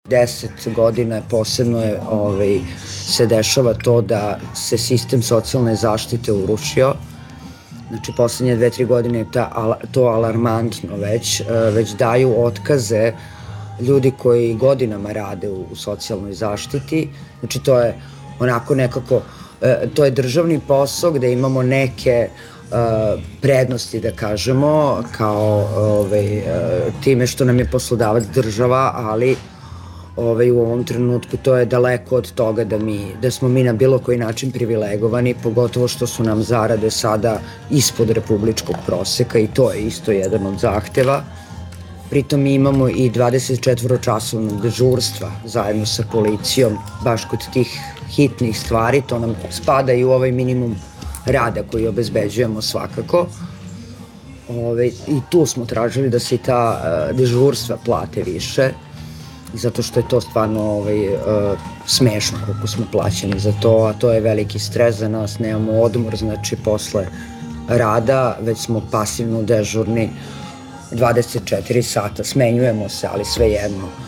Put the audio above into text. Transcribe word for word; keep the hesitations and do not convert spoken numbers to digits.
deset godina posebno je, ovaj, se dešava to da se sistem socijalne zaštite urušio. Znači, poslednje dve, tri godine je ta, to alarmantno već, već daju otkaze ljudi koji godinama rade u, u socijalnoj zaštiti. Znači, to je onako nekako, to je državni posao gde imamo neke uh, prednosti, da kažemo, kao ovaj, uh, time što nam je poslodavac država, ali ovaj, u ovom trenutku to je daleko od toga da, mi, da smo mi na bilo koji način privilegovani, pogotovo što su nam zarade sada ispod republičkog proseka i to je isto jedan od zahteva. Pritom mi imamo i dvadesetčetvoročasovno dežurstva zajedno sa policijom, baš kod tih hitnih stvari, to nam spada i u ovaj minimum rada koji obezbeđujemo svakako. Ove, I tu smo tražili da se i ta uh, dežurstva plate više, zato što je to stvarno ovaj, uh, smešno koliko smo plaćeni za to, a to je veliki stres za nas, nemamo odmor, znači posle rada, već smo pasivno dežurni dvadeset četiri sata, smenjujemo se, ali svejedno.